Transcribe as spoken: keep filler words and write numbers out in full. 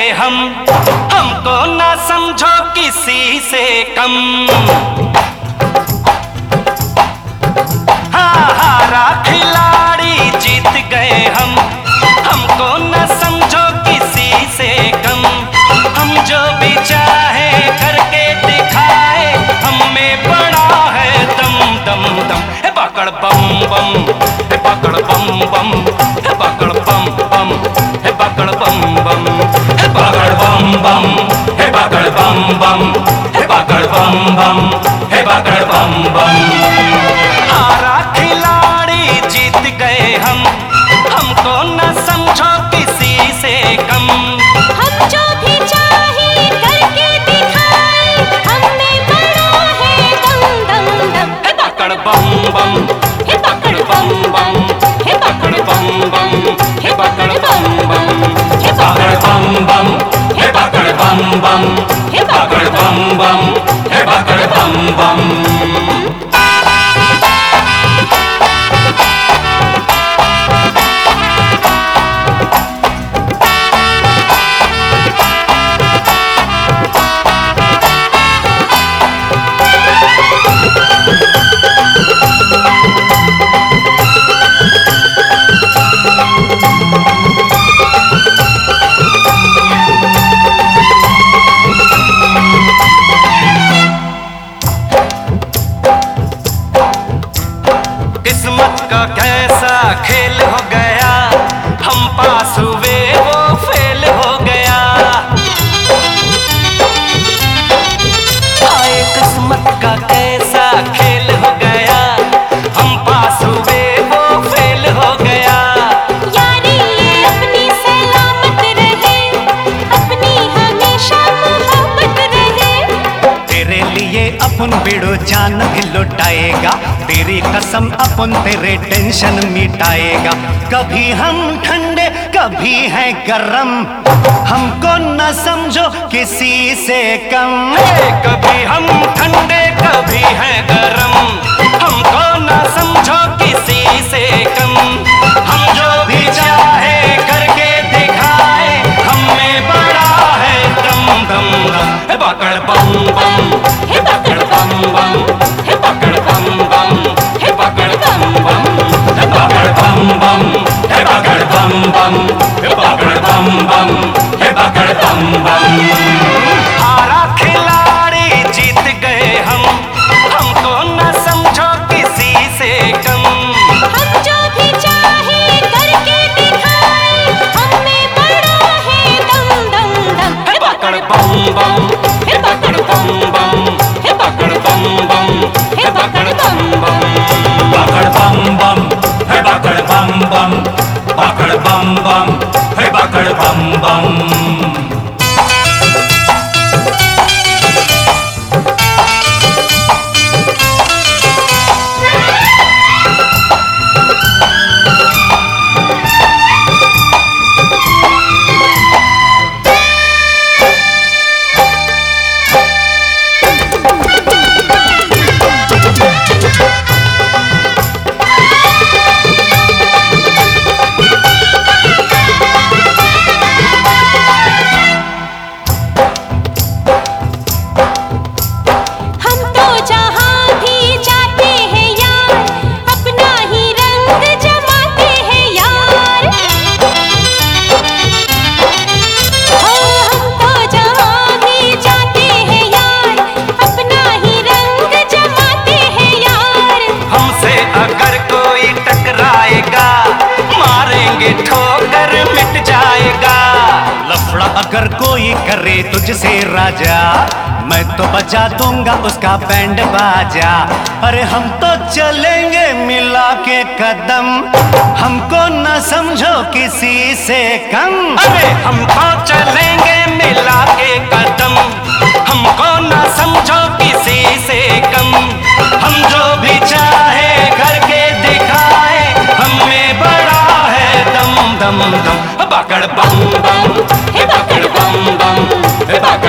हम, हमको ना समझो किसी से कम। हाँ हारा खिलाड़ी जीत गए हम, हमको ना समझो किसी से कम। हम जो भी चाहे करके दिखाए, हम में बड़ा है दम दम दम। हे पकड़ बम बम, हे पकड़ बम बम, हे पकड़ बम बम, हे पकड़ बम बम, हे पकड़ बम बम, हे पकड़ बम बम, हे पकड़ बम बम, हे पकड़ बम बम। हारा खिलाड़ी जीत गए हम, हमको न समझो किसी से कम। हम जो भी चाहे करके दिखाए, हमें बड़ा है दम दम दम। हे पकड़ बम बम, हे पकड़ बम बम, हे पकड़ बम बम, हे पकड़ बम बम, हे पकड़ बम बम, हे पकड़ बम बम, हे पकड़ बम बम, हे पकड़ बम बम। किस्मत का कैसा खेल हो गया, हम पास हुए वो फेल हो गया। आए किस्मत का कैसा खेल हो गया, हम पास हुए वो फेल हो गया। यारी ये अपनी सलामत रहे, अपनी हमेशा मोहब्बत रहे। तेरे लिए अपन बिड़ो जान भी लुटाएगा, तेरी कसम अपन तेरे टेंशन मिटाएगा। कभी हम ठंडे कभी है गरम, हमको न समझो किसी से कम। हे कभी हम ठंडे कभी है गरम, हमको ना समझो किसी से कम। हम जो भी चाहे करके दिखाए, हमें बड़ा है दम दम दम। हे पकड़ बम बम, हे पकड़ बम बम, हे पकड़ बम बम, हे पकड़ बम बम, हे पकड़ बम बम, हे पकड़ बम बम, हे पकड़ बम बम, हे पकड़ बम बम। हारा खिलाड़ी जीत गए हम, हमको न समझो किसी से कम। हम जो भी चाहे करके दिखाए, हमें बड़ा है दम दम दम। हे पकड़ बम बम, हे पकड़ बम बम, हे पकड़ बम बम, हे पकड़ बम बम। पकड़ बम बम, हे पकड़ बम बम, पकड़ बम बम, हे पकड़ बम बम। हम तो जहाँ भी जाते हैं यार, अपना ही रंग जमाते हैं यार। हाँ हम तो जहाँ भी जाते हैं यार, अपना ही रंग जमाते हैं यार। हमसे अगर कोई टकराएगा, मारेंगे ठोकर मिट जाएगा। लफड़ा अगर कोई करे तुझसे राजा, मैं तो बजा दूंगा उसका बैंड बाजा। अरे हम तो चलेंगे मिला के कदम, हमको न समझो किसी से कम। अरे हम तो चलेंगे मिला के कदम, हमको न समझो किसी से कम। हम जो भी चाहे करके दिखाए, हमें बड़ा है दम दम दम। पकड़ बम बम, हे पकड़ बम बम, हे पकड़